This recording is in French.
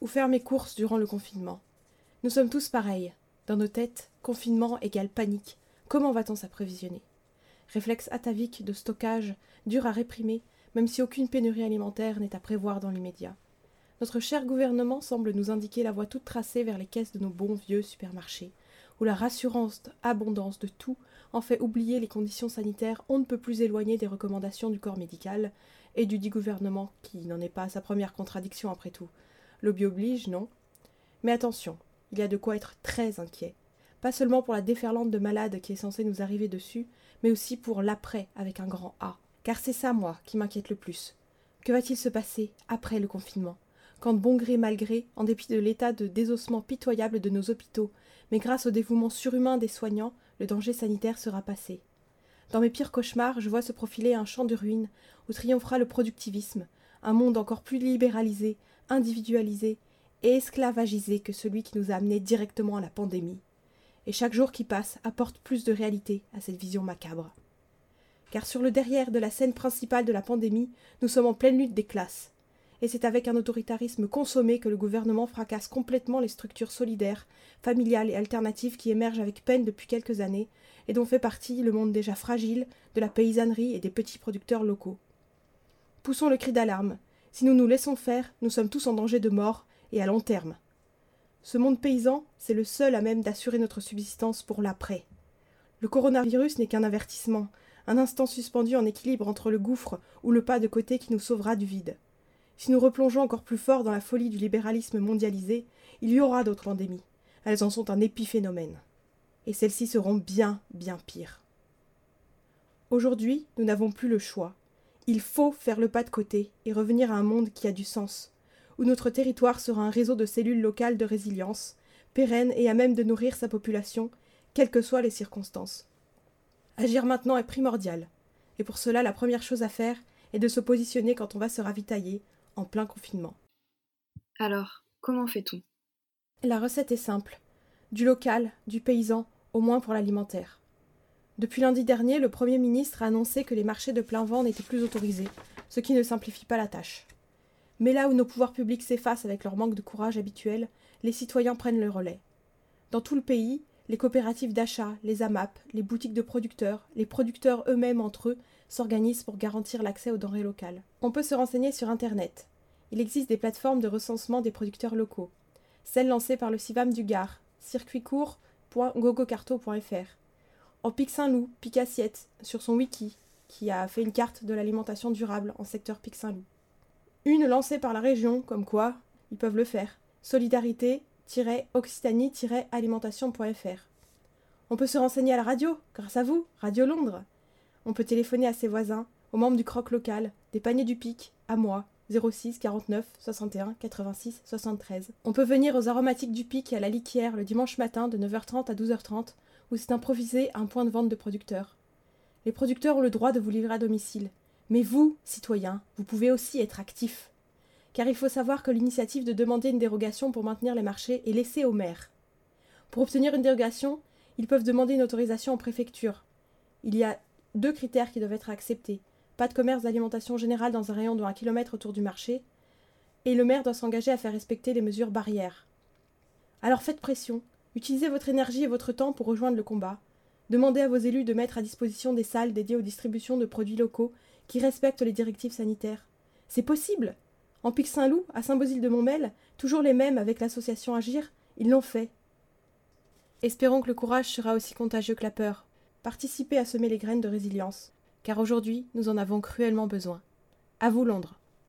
ou faire mes courses durant le confinement. Nous sommes tous pareils. Dans nos têtes, confinement égale panique. Comment va-t-on s'approvisionner ? Réflexe atavique de stockage, dur à réprimer, même si aucune pénurie alimentaire n'est à prévoir dans l'immédiat. Notre cher gouvernement semble nous indiquer la voie toute tracée vers les caisses de nos bons vieux supermarchés, où la rassurante abondance de tout en fait oublier les conditions sanitaires on ne peut plus éloignées des recommandations du corps médical et du dit gouvernement qui n'en est pas à sa première contradiction après tout. Lobby oblige, non ? Mais attention, il y a de quoi être très inquiet. Pas seulement pour la déferlante de malades qui est censée nous arriver dessus, mais aussi pour l'après avec un grand A. Car c'est ça, moi, qui m'inquiète le plus. Que va-t-il se passer après le confinement ? Quand bon gré mal gré, en dépit de l'état de désossement pitoyable de nos hôpitaux, mais grâce au dévouement surhumain des soignants, le danger sanitaire sera passé. Dans mes pires cauchemars, je vois se profiler un champ de ruines où triomphera le productivisme, un monde encore plus libéralisé, individualisé et esclavagisé que celui qui nous a amenés directement à la pandémie. Et chaque jour qui passe apporte plus de réalité à cette vision macabre. Car sur le derrière de la scène principale de la pandémie, nous sommes en pleine lutte des classes. Et c'est avec un autoritarisme consommé que le gouvernement fracasse complètement les structures solidaires, familiales et alternatives qui émergent avec peine depuis quelques années, et dont fait partie le monde déjà fragile de la paysannerie et des petits producteurs locaux. Poussons le cri d'alarme. Si nous nous laissons faire, nous sommes tous en danger de mort, et à long terme. Ce monde paysan, c'est le seul à même d'assurer notre subsistance pour l'après. Le coronavirus n'est qu'un avertissement, un instant suspendu en équilibre entre le gouffre ou le pas de côté qui nous sauvera du vide. Si nous replongeons encore plus fort dans la folie du libéralisme mondialisé, il y aura d'autres pandémies. Elles en sont un épiphénomène. Et celles-ci seront bien, bien pires. Aujourd'hui, nous n'avons plus le choix. Il faut faire le pas de côté et revenir à un monde qui a du sens, où notre territoire sera un réseau de cellules locales de résilience, pérenne et à même de nourrir sa population, quelles que soient les circonstances. Agir maintenant est primordial, et pour cela la première chose à faire est de se positionner quand on va se ravitailler, en plein confinement. Alors, comment fait-on ? La recette est simple, du local, du paysan, au moins pour l'alimentaire. Depuis lundi dernier, le Premier ministre a annoncé que les marchés de plein vent n'étaient plus autorisés, ce qui ne simplifie pas la tâche. Mais là où nos pouvoirs publics s'effacent avec leur manque de courage habituel, les citoyens prennent le relais. Dans tout le pays, les coopératives d'achat, les AMAP, les boutiques de producteurs, les producteurs eux-mêmes entre eux, s'organisent pour garantir l'accès aux denrées locales. On peut se renseigner sur Internet. Il existe des plateformes de recensement des producteurs locaux. Celle lancée par le CIVAM du Gard, circuitcourt.gogocarto.fr. En Pic Saint-Loup, Pic Assiette, sur son wiki, qui a fait une carte de l'alimentation durable en secteur Pic Saint-Loup. Une lancée par la région, comme quoi, ils peuvent le faire. Solidarité-Occitanie-alimentation.fr. On peut se renseigner à la radio, grâce à vous, Radio Londres. On peut téléphoner à ses voisins, aux membres du croc local, des paniers du Pic, à moi, 06 49 61 86 73. On peut venir aux aromatiques du Pic et à la Liquière le dimanche matin de 9h30 à 12h30, où c'est improvisé un point de vente de producteurs. Les producteurs ont le droit de vous livrer à domicile. Mais vous, citoyens, vous pouvez aussi être actifs. Car il faut savoir que l'initiative de demander une dérogation pour maintenir les marchés est laissée aux maires. Pour obtenir une dérogation, ils peuvent demander une autorisation en préfecture. Il y a 2 critères qui doivent être acceptés. Pas de commerce d'alimentation générale dans un rayon de 1 km autour du marché. Et le maire doit s'engager à faire respecter les mesures barrières. Alors faites pression. Utilisez votre énergie et votre temps pour rejoindre le combat. Demandez à vos élus de mettre à disposition des salles dédiées aux distributions de produits locaux qui respectent les directives sanitaires. C'est possible. En Pic Saint-Loup, à Saint-Bosile-de-Montmel, toujours les mêmes avec l'association Agir, ils l'ont fait. Espérons que le courage sera aussi contagieux que la peur. Participez à semer les graines de résilience, car aujourd'hui, nous en avons cruellement besoin. À vous Londres.